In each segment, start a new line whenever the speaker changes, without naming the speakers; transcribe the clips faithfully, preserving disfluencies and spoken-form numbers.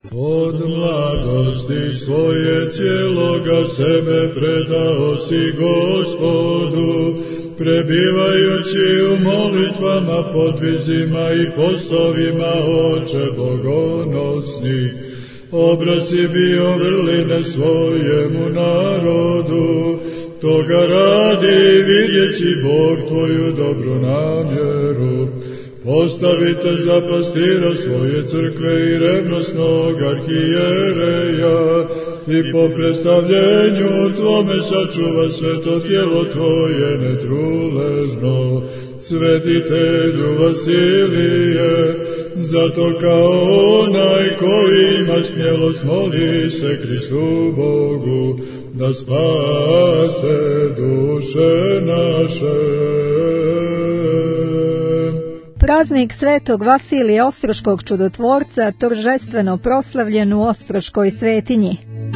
Od mladosti svoje cijeloga sebe predao si Gospodu, prebivajući u molitvama, podvizima i postovima, Oče bogonosni. Obraz si bio vrline svojemu narodu, toga radi vidjeći Bog tvoju dobru namjeru. Postavite za pastira svoje crkve i revnosnog arhijereja i po predstavljenju tvome sačuva sveto tijelo tvoje netruležno. Svetitelju Vasilije, zato kao onaj koji ima smjelost moli se Hristu Bogu, da spase duše naše.
Praznik Svetog Vasilija Ostroškog čudotvorca торжествено proslavljen u Ostroškoj svetinji.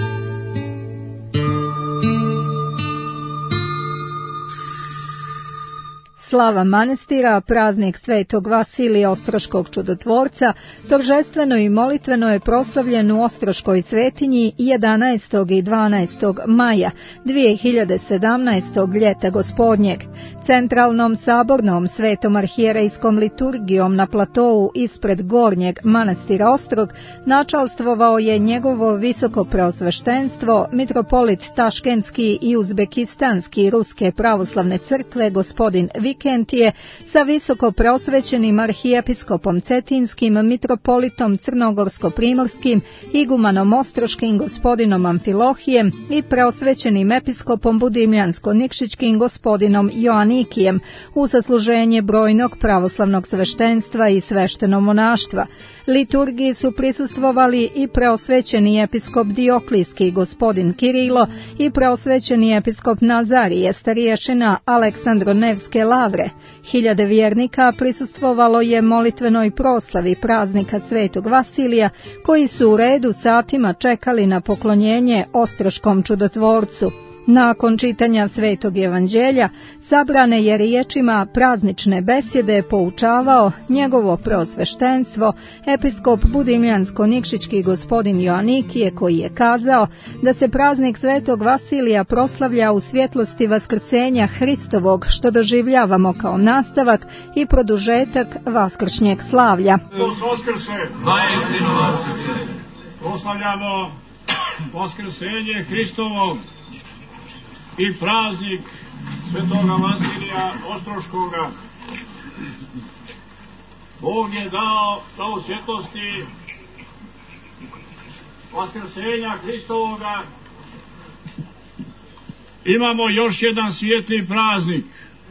Slava manastira, praznik Svetog Vasilija Ostroškog čudotvorca, торжествено i molitveno je proslavljen u Ostroškoj svetinji jedanaestog i dvanaestog maja dvije hiljade sedamnaestog ljeta gospodnjeg. Centralnom sabornom svetom arhijerejskom liturgijom na platovu ispred gornjeg manastira Ostrog načalstvovao je njegovo visoko preosveštenstvo, mitropolit Taškenski i uzbekistanski ruske pravoslavne crkve gospodin Vikentije sa visoko preosvećenim arhijepiskopom Cetinskim, mitropolitom Crnogorsko-primorskim, igumanom Ostroškim gospodinom Amfilohijem i preosvećenim episkopom Budimljansko-Nikšićkim gospodinom Joanikijem u sasluženje brojnog pravoslavnog sveštenstva i svešteno monaštva. Liturgiji su prisustvovali i preosvećeni episkop Dioklijski gospodin Kirilo i preosvećeni episkop Nazarije starješina Aleksandronevske lavre. Hiljade vjernika prisustvovalo je molitvenoj proslavi praznika Svetog Vasilija, koji su u redu satima čekali na poklonjenje Ostroškom čudotvorcu. Nakon čitanja Svetog evanđelja, sabrane je riječima praznične besjede poučavao njegovo preosveštenstvo, episkop Budimljansko-Nikšićki gospodin Joanikije, koji je kazao da se praznik Svetog Vasilija proslavlja u svjetlosti vaskrsenja Hristovog, što doživljavamo kao nastavak i produžetak vaskršnjeg slavlja.
Proslavljamo vaskrsenje Hristovo i praznik Svetoga Vasilija Ostroškoga. Bog je dao da u svjetlosti vaskrsenja Hristovoga imamo još jedan svijetli praznik.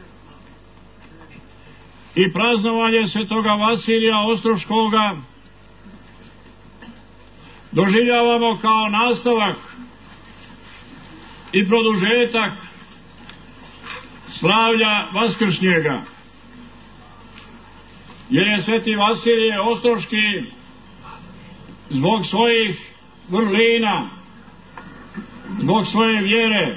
I praznovanje Svetoga Vasilija Ostroškoga doživljavamo kao nastavak i produžetak slavlja vaskršnjega, jer je Sveti Vasilije Ostroški zbog svojih vrlina, zbog svoje vjere,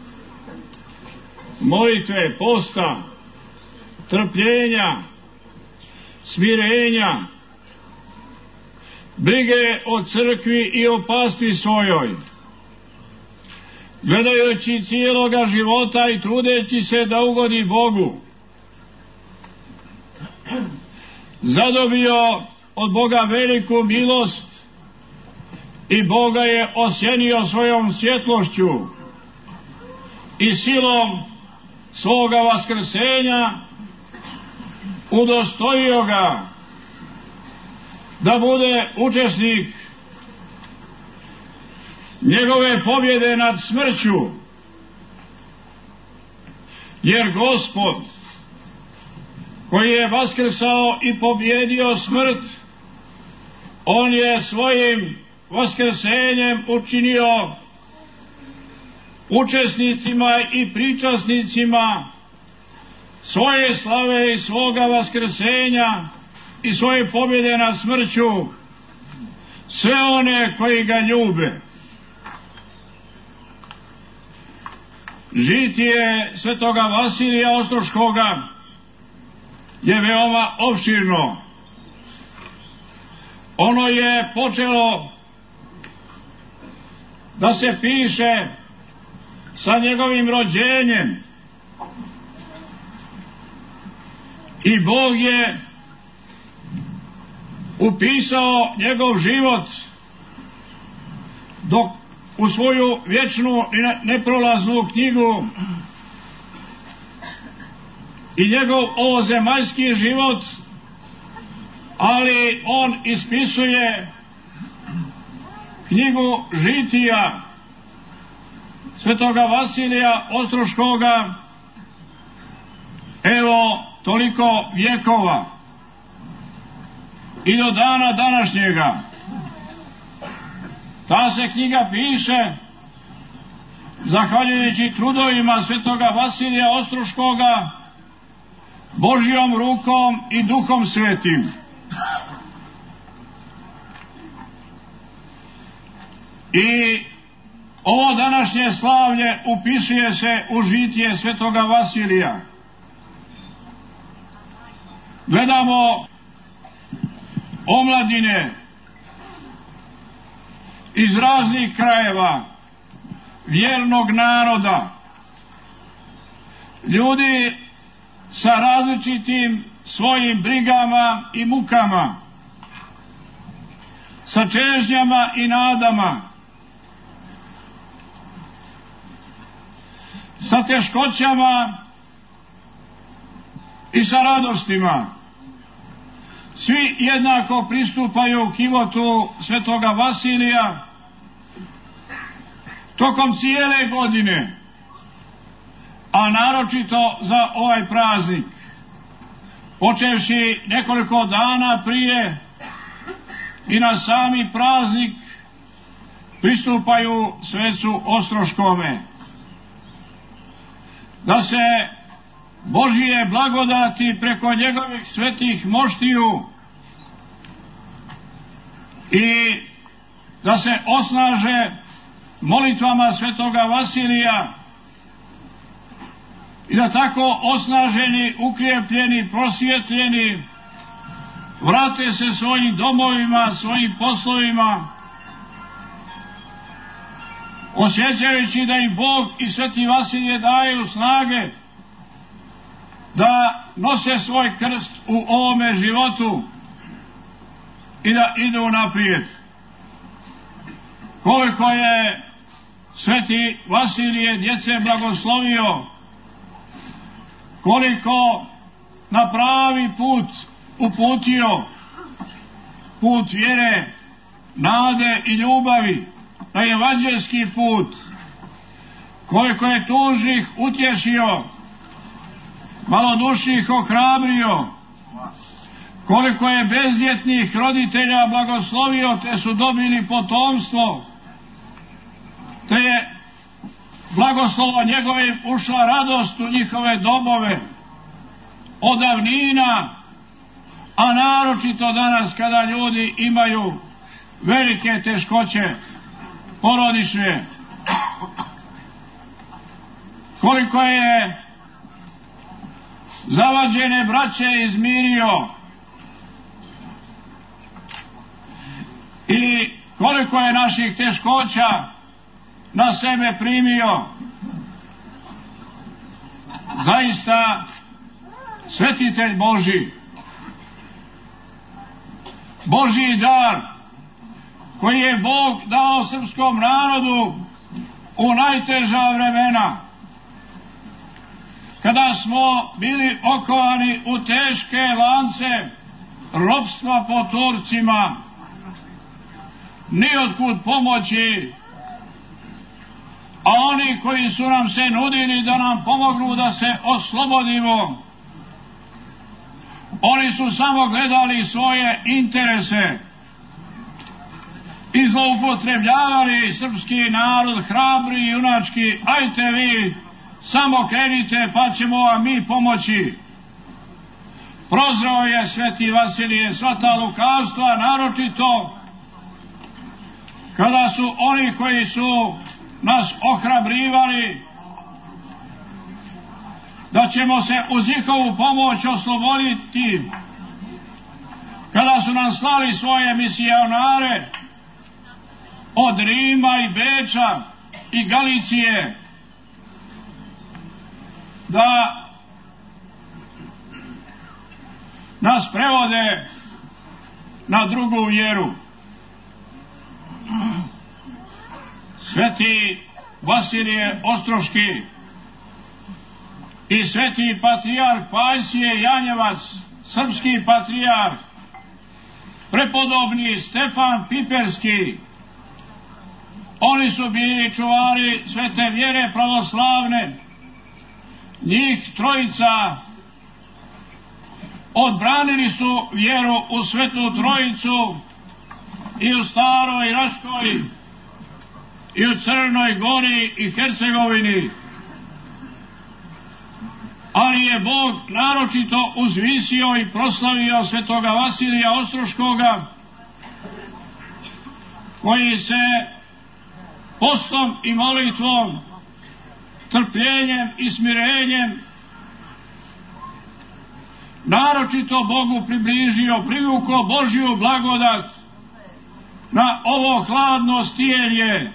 molitve, posta, trpljenja, smirenja, brige o crkvi i o pastvi svojoj, gledajući cijeloga života i trudeći se da ugodi Bogu, zadobio od Boga veliku milost i Boga je osjenio svojom svjetlošću i silom svoga vaskrsenja udostojio ga da bude učesnik njegove pobjede nad smrću, jer Gospod koji je vaskrsao i pobjedio smrt, on je svojim vaskrsenjem učinio učesnicima i pričasnicima svoje slave i svoga vaskrsenja i svoje pobjede nad smrću sve one koji ga ljube. Žitije Svetoga Vasilija Ostroškoga je veoma opširno. Ono je počelo da se piše sa njegovim rođenjem. I Bog je upisao njegov život dok u svoju vječnu i neprolaznu knjigu i njegov ovozemaljski život, ali on ispisuje knjigu žitija svetoga Vasilija Ostroškoga, evo toliko vjekova i do dana današnjega. Ta se knjiga piše zahvaljujući trudovima svetoga Vasilija Ostroškoga, Božjom rukom i Duhom Svetim. I ovo današnje slavlje upisuje se u žitije svetoga Vasilija. Gledamo omladine iz raznih krajeva vjernog naroda, ljudi sa različitim svojim brigama i mukama, sa čežnjama i nadama, sa teškoćama i sa radostima. Svi jednako pristupaju kivotu svetoga Vasilija tokom cijele godine, a naročito za ovaj praznik, počevši nekoliko dana prije i na sami praznik pristupaju svecu Ostroškome, da se Božije blagodati preko njegovih svetih moštiju i da se osnaže molitvama svetoga Vasilija i da tako osnaženi, ukrijepljeni, prosvjetljeni vrate se svojim domovima, svojim poslovima, osjećajući da im Bog i sveti Vasilije daju snage da nose svoj krst u ovome životu i da idu naprijed. Koliko je sveti Vasilije djece blagoslovio, koliko na pravi put uputio, put vjere, nade i ljubavi, na evanđelski put, koliko je tužnih utješio, malodušnih ohrabrio, koliko je bezdjetnih roditelja blagoslovio te su dobili potomstvo, te je blagoslova njegovim ušla radost u njihove domove od davnina, a naročito danas kada ljudi imaju velike teškoće porodične. Koliko je zavađene braće izmirio i koliko je naših teškoća na sebe primio. Zaista svetitelj Božji, Božji dar koji je Bog dao srpskom narodu u najteža vremena, kada smo bili okovani u teške lance ropstva po Turcima, nijotkud pomoći, a oni koji su nam se nudili da nam pomognu da se oslobodimo, oni su samo gledali svoje interese i zloupotrebljavali srpski narod, hrabri i junački. Ajte vi, samo krenite pa ćemo vam mi pomoći. Prozreo je sveti Vasilije sva ta lukavstva, naročito kada su oni koji su nas ohrabrivali da ćemo se uz njihovu pomoć osloboditi, kada su nam slali svoje misionare od Rima i Beča i Galicije da nas prevode na drugu vjeru. Sveti Vasilije Ostroški i sveti patrijarh Pajsije Janjevac, srpski patrijarh, prepodobni Stefan Piperski, oni su bili čuvari svete vjere pravoslavne. Njih trojica odbranili su vjeru u Svetu Trojicu i u Staroj Raškoj i u Crnoj Gori i Hercegovini. Ali je Bog naročito uzvisio i proslavio svetoga Vasilija Ostroškoga, koji se postom i molitvom, trpljenjem i smirenjem naročito Bogu približio, privukao Božju blagodat na ovo hladno stijelje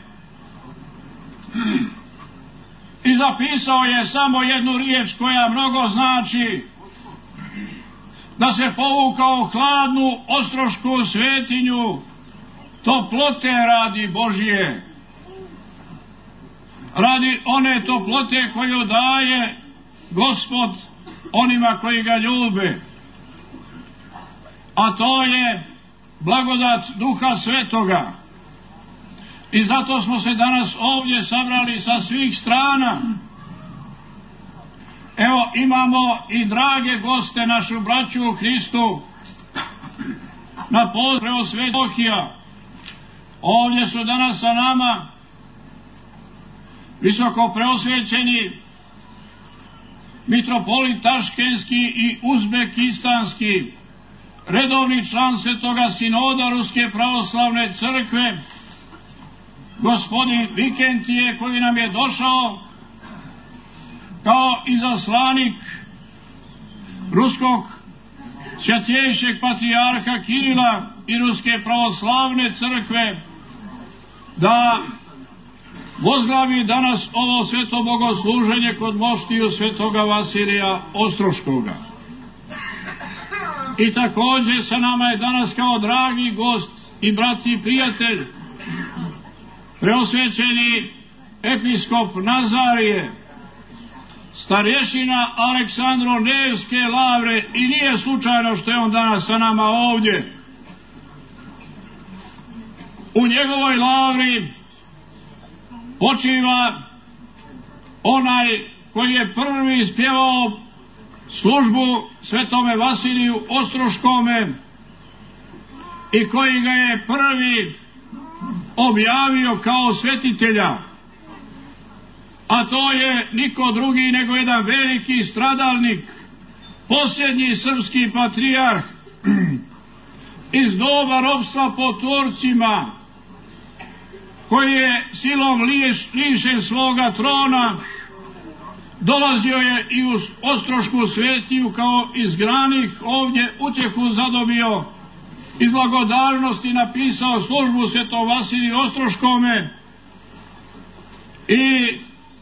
i zapisao je samo jednu riječ koja mnogo znači, da se povukao u hladnu ostrošku svetinju toplote radi Božije, radi one toplote koju daje Gospod onima koji ga ljube, a to je blagodat Duha Svetoga. I zato smo se danas ovdje sabrali sa svih strana. Evo, imamo i drage goste, našu braću u Hristu, na pozdravu Svetohija. Ovdje su danas sa nama visoko preosvećeni mitropolit Taškenski i Uzbekistanski, redovni član Svetoga sinoda Ruske pravoslavne crkve, gospodin Vikentije, koji nam je došao kao izaslanik ruskog svjetejšeg patrijarha Kirila i Ruske pravoslavne crkve, da vozglavi danas ovo sveto bogosluženje kod moštiju svetoga Vasilija Ostroškoga. I također sa nama je danas kao dragi gost i brat i prijatelj preosvećeni episkop Nazarije, starješina Aleksandro Nevske lavre, i nije slučajno što je on danas sa nama ovdje. U njegovoj lavri počiva onaj koji je prvi ispjevao službu svetome Vasiliju Ostroškome i koji ga je prvi objavio kao svetitelja, a to je niko drugi nego jedan veliki stradalnik, posljednji srpski patrijarh iz doba ropstva pod Turcima, koji je silom liš, lišen svoga trona, dolazio je i u Ostrošku svetiju kao izgranik, ovdje utjehu zadobio, iz blagodarnosti napisao službu svetom Vasiliju Ostroškome i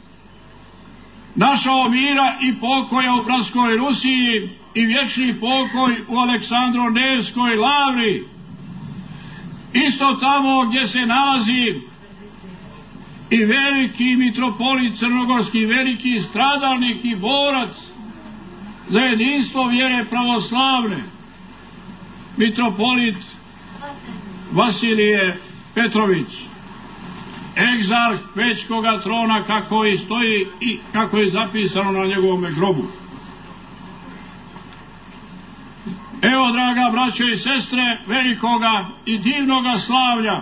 našao mira i pokoja u bratskoj Rusiji i vječni pokoj u Aleksandro Nevskoj lavri, isto tamo gdje se nalazi i veliki mitropolit crnogorski, veliki stradalnik i borac za jedinstvo vjere pravoslavne, mitropolit Vasilije Petrović, egzarh Pećkoga trona, kako i stoji i kako je zapisano na njegovome grobu. Evo, draga braćo i sestre, velikoga i divnoga slavlja,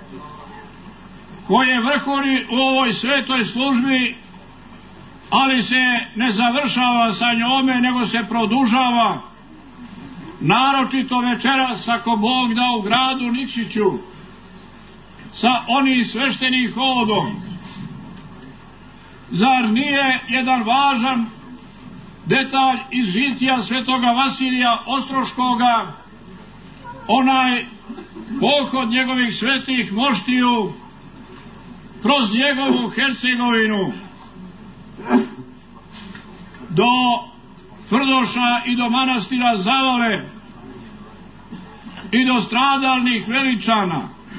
koje vrhuni u ovoj svetoj službi, ali se ne završava sa njome, nego se produžava, naročito večeras, ako Bog da, u gradu Nikšiću, sa onim sveštenim hodom. Zar nije jedan važan detalj iz žitija svetoga Vasilija Ostroškoga onaj pohod njegovih svetih moštiju kroz njegovu Hercegovinu do Tvrdoša i do manastira Zavale i do stradalnih Veličana,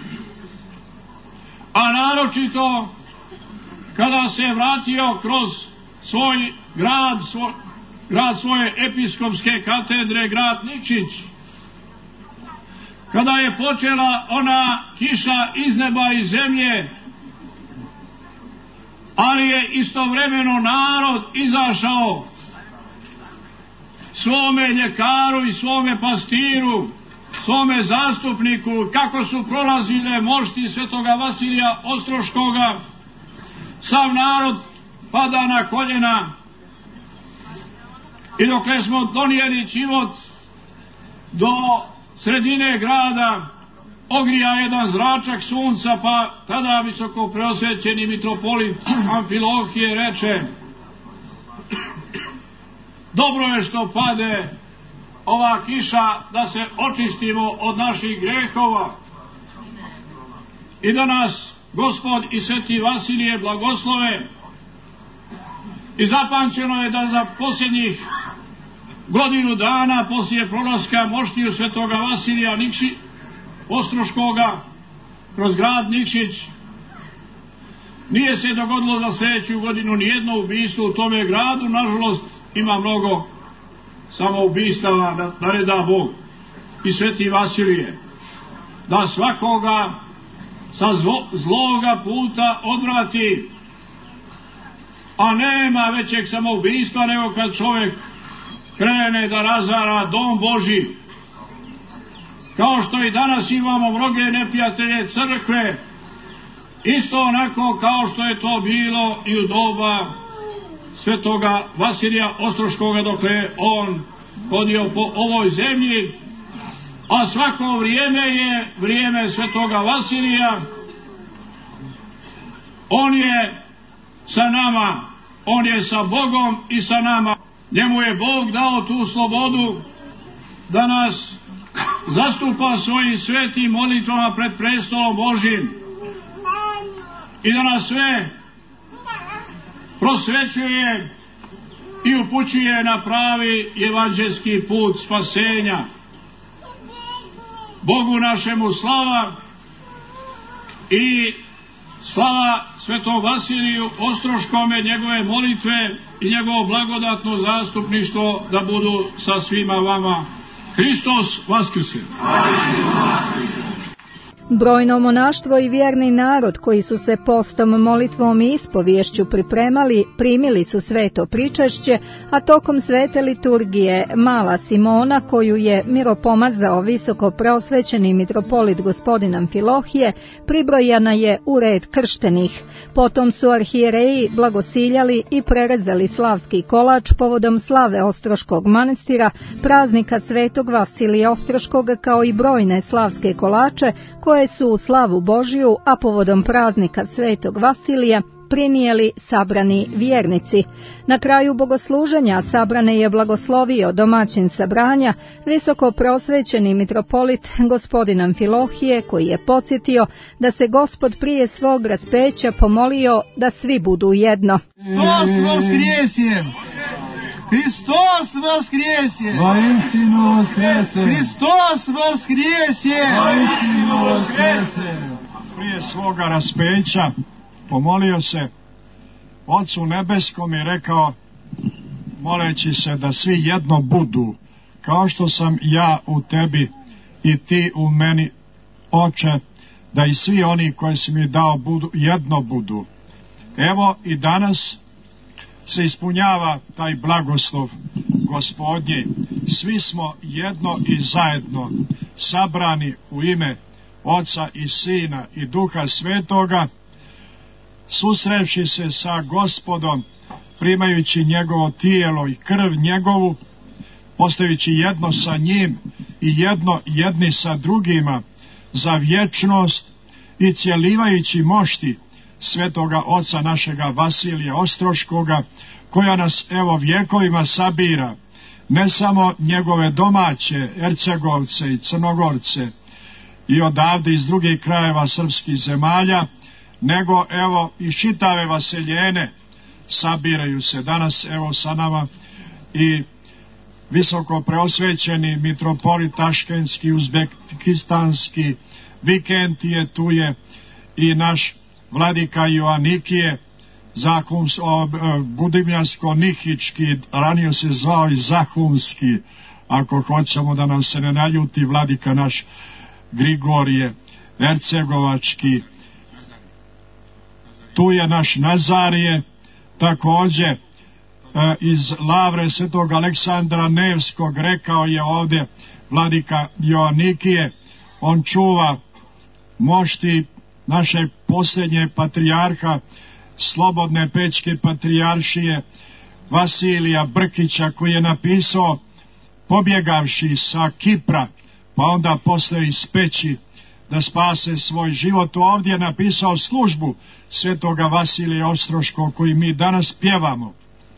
a naročito kada se vratio kroz svoj grad, svoj, grad svoje episkopske katedre, grad Nikšić, kada je počela ona kiša iz neba i zemlje, ali je istovremeno narod izašao svome ljekaru i svome pastiru, svome zastupniku, kako su prolazile mošti svetoga Vasilija Ostroškoga, sav narod pada na koljena i dokle smo donijeli čivot do sredine grada, ogrija jedan zračak sunca, pa tada visoko preosvećeni mitropolit Amfilohije reče: dobro je što pade ova kiša, da se očistimo od naših grehova i da nas Gospod i sveti Vasilije blagoslove. I zapamćeno je da za posljednjih godinu dana poslije prolaska moštiju svetoga Vasilija Nikši, Ostroškoga kroz grad Nikšić nije se dogodilo za sljedeću godinu nijedno ubistvo u tome gradu. Nažalost, ima mnogo samoubistava, da, da ne da Bog i sveti Vasilije da svakoga sa zlo, zloga puta odvrati, a nema većeg samoubistva nego kad čovjek krene da razara dom Božji. Kao što i danas imamo mnoge neprijatelje crkve, isto onako kao što je to bilo i u doba svetoga Vasilija Ostroškoga, dok je on hodio po ovoj zemlji, a svako vrijeme je vrijeme svetoga Vasilija. On je sa nama, on je sa Bogom i sa nama. Njemu je Bog dao tu slobodu da nas zastupa svojim svetim molitvama pred prestolom Božjim i da nas sve prosvećuje i upućuje na pravi evanđelski put spasenja. Bogu našemu slava i slava svetom Vasiliju Ostroškome, njegove molitve i njegovo blagodatno zastupništvo da budu sa svima vama. Hristos vaskrse!
Brojno monaštvo i vjerni narod koji su se postom, molitvom i ispovješću pripremali, primili su sveto pričešće, a tokom svete liturgije Mala Simona, koju je miropomazao visoko preosvećeni mitropolit gospodin Amfilohije, pribrojana je u red krštenih. Potom su arhijereji blagosiljali i prerezali slavski kolač povodom slave Ostroškog manastira, praznika svetog Vasilija Ostroškog, kao i brojne slavske kolače koje koje su u slavu Božju, a povodom praznika svetog Vasilija prinijeli sabrani vjernici. Na kraju bogosluženja sabrane je blagoslovio domaćin sabranja, visoko prosvećeni mitropolit gospodin Amfilohije, koji je podsjetio da se Gospod prije svog raspeća pomolio da svi budu jedno.
Hristos vaskrese! Hristos vaskrese!
Vaistinu vaskrese!
Hristos vaskrese!
Vaistinu vaskrese!
Prije svoga raspeća pomolio se Otcu nebeskom i rekao, moleći se da svi jedno budu, kao što sam ja u tebi i ti u meni, Oče, da i svi oni koji si mi dao budu, jedno budu. Evo i danas se ispunjava taj blagoslov Gospodnji. Svi smo jedno i zajedno sabrani u ime Oca i Sina i Duha Svetoga, susrevši se sa Gospodom, primajući njegovo tijelo i krv njegovu, postajući jedno sa njim i jedno jedni sa drugima za vječnost i cjelivajući mošti svetoga oca našega Vasilija Ostroškoga, koja nas evo vjekovima sabira, ne samo njegove domaće Ercegovce i Crnogorce i odavde iz drugih krajeva srpskih zemalja, nego evo i čitave vaseljene sabiraju se danas evo sa nama i visoko preosvećeni mitropolit taškenski, uzbekistanski, Vikentije, tu je i naš vladika Joanikije, Zahums, o, Budimljansko-Nihički, ranije se zvao i Zahumski, ako hoćemo da nam se ne naljuti, vladika naš Grigorije, Hercegovački, tu je naš Nazarije, takođe e, iz Lavre svetog Aleksandra Nevskog, rekao je ovdje vladika Joanikije, on čuva mošti naše posljednje patrijarha Slobodne Pećke patrijaršije Vasilija Brkića, koji je napisao, pobjegavši sa Kipra, pa onda posle iz Peći da spase svoj život, ovdje je napisao službu svetoga Vasilija Ostroškog koji mi danas pjevamo.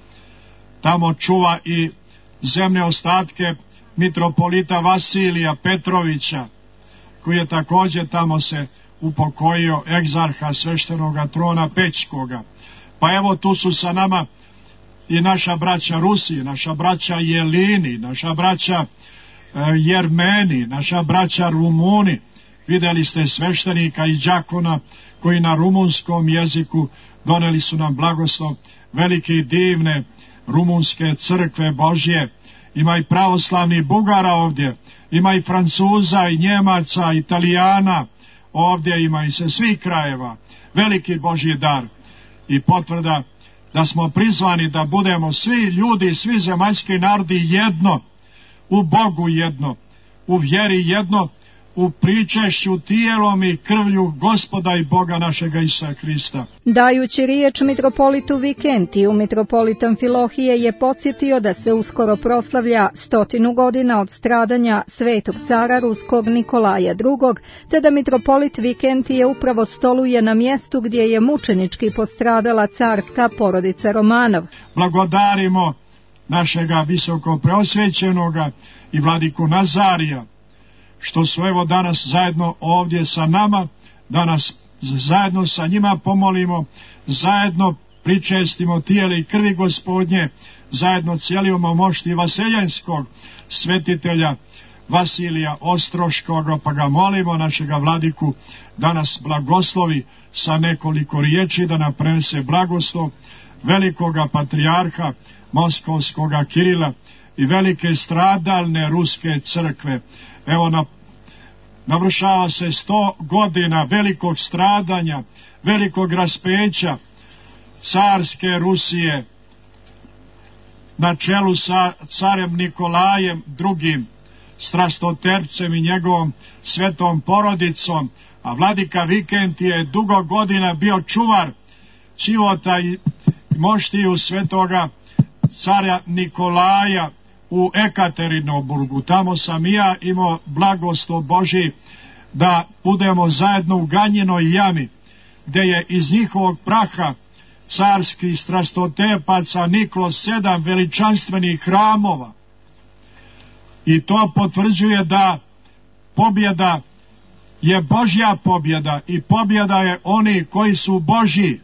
Tamo čuva i zemne ostatke mitropolita Vasilija Petrovića, koji je također tamo se upokojio, egzarha sveštenoga trona Pećkoga. Pa evo tu su sa nama i naša braća Rusi, naša braća Jelini, naša braća e, Jermeni, naša braća Rumuni. Vidjeli ste sveštenika i đakona koji na rumunskom jeziku doneli su nam blagoslov velike i divne rumunske crkve Božje. Ima i pravoslavnih Bugara ovdje, ima i Francuza i Njemaca, Italijana, ovdje ima i se svih krajeva. Veliki Božji dar i potvrda da smo prizvani da budemo svi ljudi, svi zemaljski narodi jedno, u Bogu jedno, u vjeri jedno, u pričešću tijelom i krvlju Gospoda i Boga našega Isusa Hrista.
Dajući riječ mitropolitu Vikentiju, mitropolit Amfilohije je podsjetio da se uskoro proslavlja stotinu godina od stradanja svetog cara ruskog Nikolaja drugog, te da mitropolit Vikentije upravo stoluje na mjestu gdje je mučenički postradala carska porodica Romanov.
Blagodarimo našega visoko preosvećenoga i vladiku Nazarija, što su evo danas zajedno ovdje sa nama, danas zajedno sa njima pomolimo, zajedno pričestimo tijele i krvi Gospodnje, zajedno cijelimo mošti vaseljenskog svetitelja Vasilija Ostroškog, pa ga molimo našega vladiku da nas blagoslovi sa nekoliko riječi, da nam prenese blagoslov velikoga patrijarha Moskovskoga Kirila i velike stradalne ruske crkve. Evo na, navršava se sto godina velikog stradanja, velikog raspeća carske Rusije na čelu sa carem Nikolajem drugim, strastoterpcem i njegovom svetom porodicom, a vladika Vikentije je dugo godina bio čuvar čivota i moštiju svetoga cara Nikolaja u Ekaterinoburgu. Tamo sam i ja imao blagoslov Božji da budemo zajedno u Ganjinoj jami, gdje je iz njihovog praha carskih strastotepaca niklo sedam veličanstvenih hramova. I to potvrđuje da pobjeda je Božja pobjeda i pobjeda je oni koji su Božji,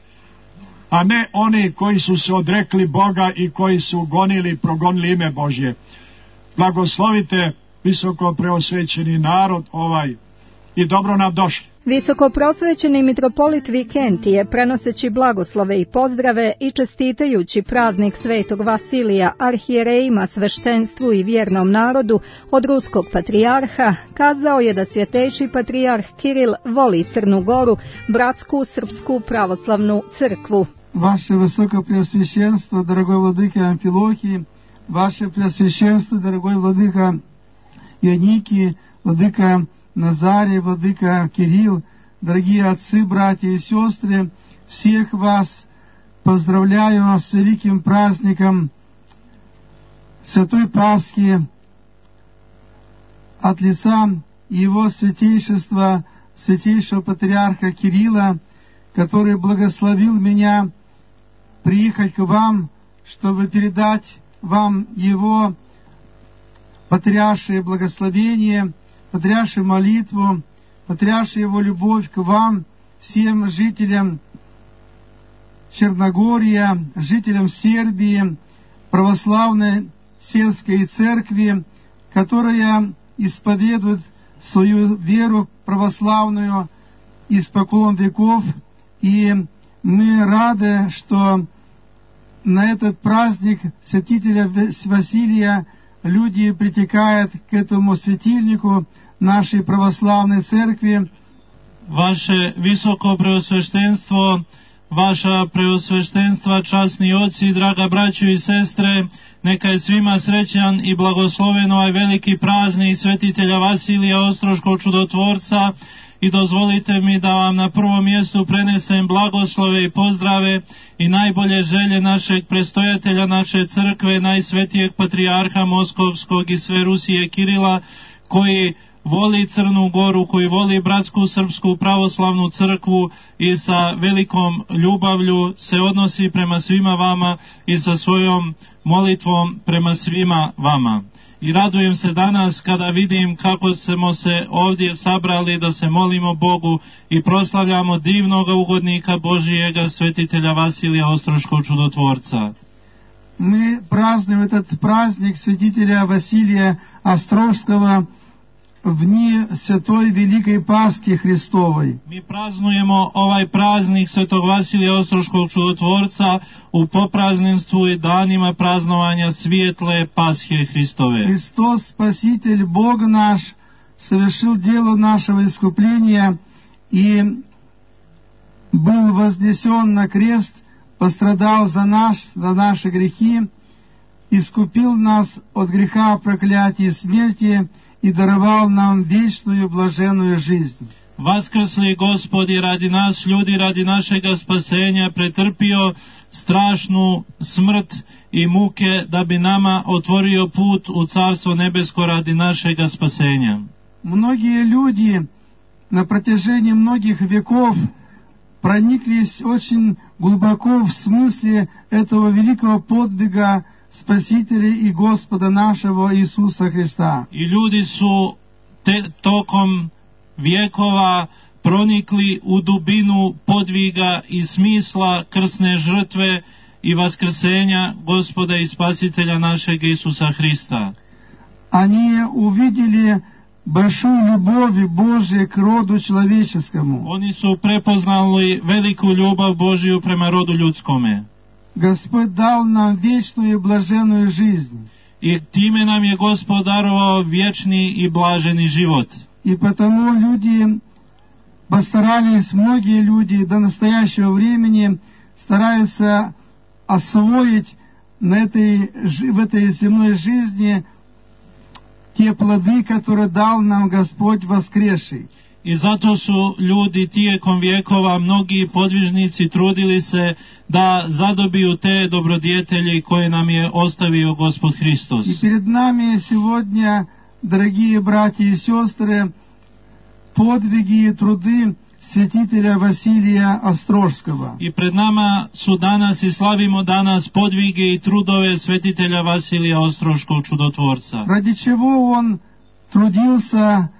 a ne oni koji su se odrekli Boga i koji su gonili i progonili ime Božje. Blagoslovite visoko preosvećeni narod ovaj i dobro nam došli.
Visoko prosvećeni mitropolit Vikentije, prenoseći blagoslove i pozdrave i čestitajući praznik svetog Vasilija arhijerejima, sveštenstvu i vjernom narodu od ruskog patrijarha, kazao je da svjetejši patrijarh Kiril voli Crnu Goru, bratsku srpsku pravoslavnu crkvu.
Ваше Высокопреосвященство, дорогой владыка Амфилохии, Ваше Преосвященство, дорогой владыка Ионикий, владыка Назарий, владыка Кирилл, дорогие отцы, братья и сестры, всех вас поздравляю с великим праздником Святой Пасхи от лица Его Святейшества, Святейшего Патриарха Кирилла, который благословил меня приехать к вам, чтобы передать вам его патриаршее благословение, патриаршую молитву, патриаршую его любовь к вам всем жителям Черногория, жителям Сербии, православной сельской церкви, которая исповедует свою веру православную испокон веков. И мы рады, что на этот праздник святителя Василия люди притекают к этому светильнику нашей православной церкви.
Ваше високо преосвященство, Vaša preosveštenstva, časni oci, draga braćo i sestre, neka je svima srećan i blagosloven ovaj veliki praznik svetitelja Vasilija Ostroškog čudotvorca i dozvolite mi da vam na prvom mjestu prenesem blagoslove i pozdrave i najbolje želje našeg prestojatelja naše crkve, najsvetijeg patrijarha Moskovskog i sve Rusije Kirila, koji voli Crnu Goru, koji voli bratsku srpsku pravoslavnu crkvu i sa velikom ljubavlju se odnosi prema svima vama i sa svojom molitvom prema svima vama. I radujem se danas kada vidim kako smo se ovdje sabrali da se molimo Bogu i proslavljamo divnoga ugodnika Božijega, svetitelja Vasilija Ostroškog čudotvorca.
Мы празднуем этот праздник святителя Василия Острожского в дни Святой Великой Пасхи Христовой.
Mi praznujemo ovaj praznik Svetog Vasilija Ostroškog čudotvorca u popraznenstvu i danima praznovanja svijetle Pashe Hristove.
Христос, Спаситель, Бог наш, совершил дело нашего искупления и был вознесен на крест, пострадал за нас, за наши грехи, искупил нас от греха, проклятия и смерти и даровал нам вечную блаженную жизнь.
Vaskrsli Gospod je radi nas, ljudi, radi našega spasenja pretrpio strašnu smrt i muke da bi nama otvorio put u Carstvo nebesko radi našega spasenja.
Многие люди на протяжении многих веков прониклись очень глубоко в смысле этого великого подвига Spasitelja i Gospoda našего Isusa Hrista.
I ljudi su te, tokom vjekova pronikli u dubinu podviga i smisla krsne žrtve i vaskrsenja Gospoda i Spasitelja našeg Isusa Hrista.
Они увидели большую любовь Божию к роду человеческому.
Oni su prepoznali veliku ljubav Božiju prema rodu ljudskome.
Господь дал нам вечную и блаженную жизнь.
I time nam je Gospod darovao vječni i blaženi život.
И потому люди постарались, многие люди до настоящего времени стараются освоить на этой, в этой земной жизни те плоды, которые дал нам Господь воскресший.
I zato su ljudi tijekom vjekova, mnogi podvižnici trudili se da zadobiju te dobrodjetelji koje nam je ostavio Gospod Hristos.
И перед нами сегодня, дорогие братья и сестры, подвиги и труды святителя Василия Острожского.
I pred nama su danas i slavimo danas podvige i trudove svetitelja Vasilija Ostroškog čudotvorca.
Ради чего он трудился,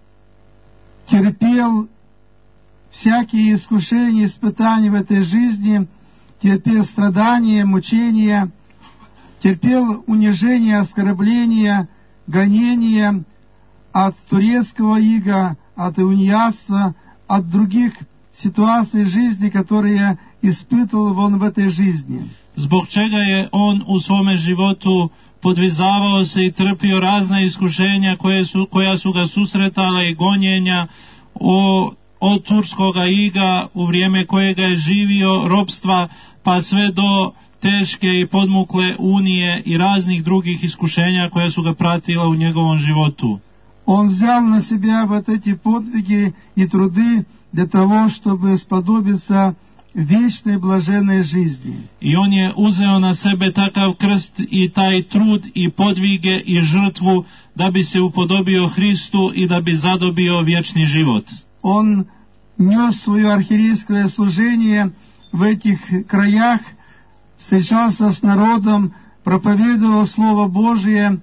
терпел всякие искушения, испытания в этой жизни, терпел страдания, мучения, терпел унижение, оскорбления, гонения от турецкого ига, от иунятства, от других ситуаций жизни, которые испытывал он в этой жизни.
Zbog čega je on u svome životu podvizavao se i trpio razna iskušenja koje su, koja su ga susretala i gonjenja o, od turskoga iga u vrijeme kojega je živio, ropstva, pa sve do teške i podmukle unije i raznih drugih iskušenja koja su ga pratila u njegovom životu.
Он взял на себя вот эти подвиги и труды для того, чтобы сподобиться вечной блаженной жизни.
I on je uzeo na sebe takav krst i taj trud i podvige i žrtvu da bi se upodobio Hristu i da bi zadobio vječni život.
Он нес свое архиерейское служение в этих краях, встречался с народом, проповедовал Слово Божие,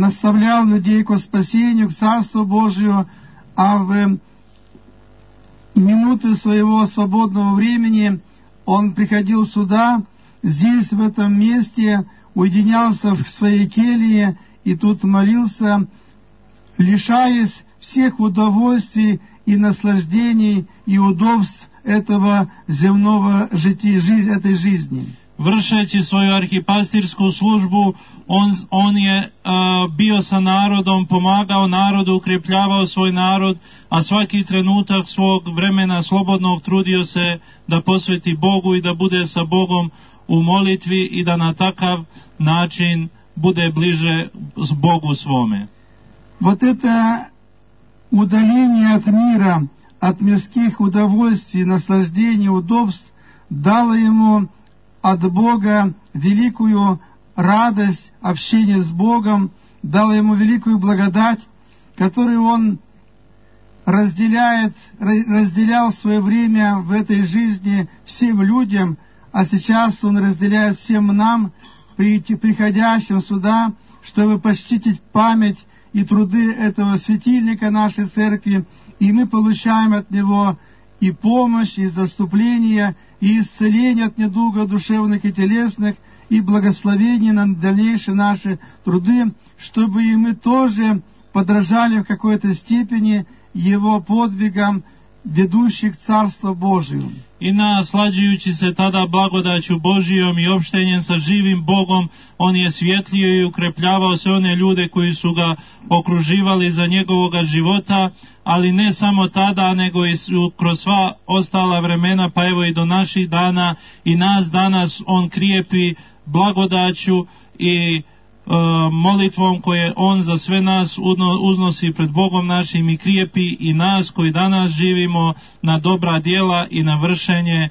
наставлял людей к спасению, к Царству Божию, а в минуты своего свободного времени он приходил сюда, здесь, в этом месте, уединялся в своей келье и тут молился, лишаясь всех удовольствий и наслаждений и удобств этого земного жития, этой жизни.
Vršeći svoju arhipastirsku službu, on, on je a, bio sa narodom, pomagao narodu, ukrepljavao svoj narod, a svaki trenutak svog vremena slobodnog trudio se da posveti Bogu i da bude sa Bogom u molitvi i da na takav način bude bliže Bogu svome.
Вот это удаление от мира, от мирских удовольствий, наслаждений, удобств дало ему от Бога великую радость общения с Богом, дало ему великую благодать, которую он разделяет, разделял в свое время в этой жизни всем людям, а сейчас он разделяет всем нам, приходящим сюда, чтобы почтить память и труды этого светильника нашей церкви, и мы получаем от него и помощь, и заступление, и исцеление от недуга душевных и телесных, и благословение на дальнейшие наши труды, чтобы и мы тоже подражали в какой-то степени его подвигам, ведущих к Царству Божию.
I naslađujući se tada blagodaću Božijom i opštenjem sa živim Bogom, on je svjetlio i ukrepljavao sve one ljude koji su ga okruživali za njegovoga života, ali ne samo tada, nego i kroz sva ostala vremena, pa evo i do naših dana, i nas danas on krijepi blagodaću i molitvom koje on za sve nas uznosi pred Bogom našim i krijepi i nas koji danas živimo na dobra djela i na vršenje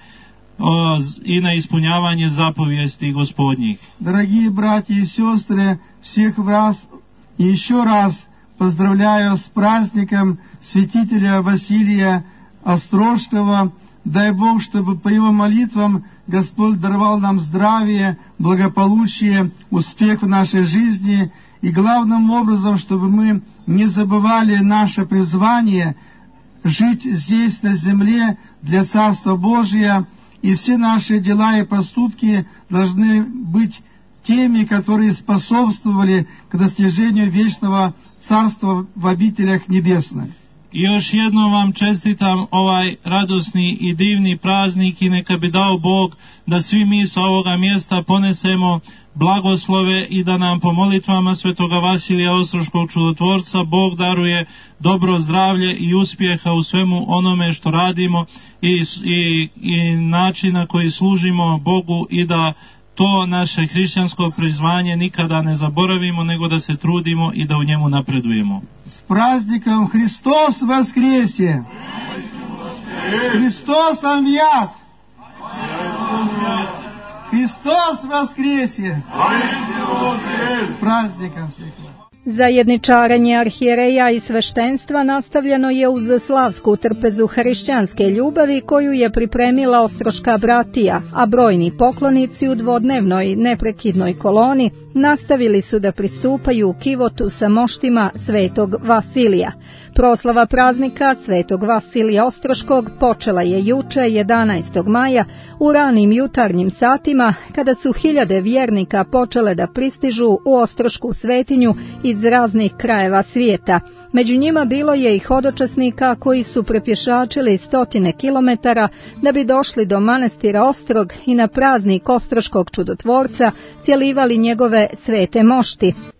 и на исполнявание заповедей Господних.
Дорогие братья и сестры, всех вас еще раз поздравляю с праздником святителя Василия Острожского. Дай Бог, чтобы по его молитвам Господь даровал нам здравие, благополучие, успех в нашей жизни, и главным образом, чтобы мы не забывали наше призвание жить здесь, на земле, для Царства Божия, и все наши дела и поступки должны быть теми, которые способствовали к достижению вечного Царства в обителях небесных.
I još jednom vam čestitam ovaj radosni i divni praznik i neka bi dao Bog da svi mi sa ovoga mjesta ponesemo blagoslove i da nam po molitvama svetoga Vasilija Ostroškog čudotvorca Bog daruje dobro zdravlje i uspjeha u svemu onome što radimo i, i, i način na koji služimo Bogu i da to naše hrišćansko prizvanje nikada ne zaboravimo, nego da se trudimo i da u njemu napredujemo.
S praznikom Hristos Воскресе! Hristos Înviat! Hristos Воскресе! S praznikom svih!
Zajedničarenje arhijereja i sveštenstva nastavljeno je uz slavsku trpezu hrišćanske ljubavi koju je pripremila Ostroška bratija, a brojni poklonici u dvodnevnoj neprekidnoj koloni nastavili su da pristupaju kivotu sa moštima svetog Vasilija. Proslava praznika svetog Vasilija Ostroškog počela je juče jedanaestog maja u ranim jutarnjim satima kada su hiljade vjernika počele da pristižu u Ostrošku svetinju iz raznih krajeva svijeta. Među njima bilo je i hodočasnika koji su prepješačili stotine kilometara da bi došli do manastira Ostrog i na praznik Ostroškog čudotvorca cjelivali njegove svete mošti.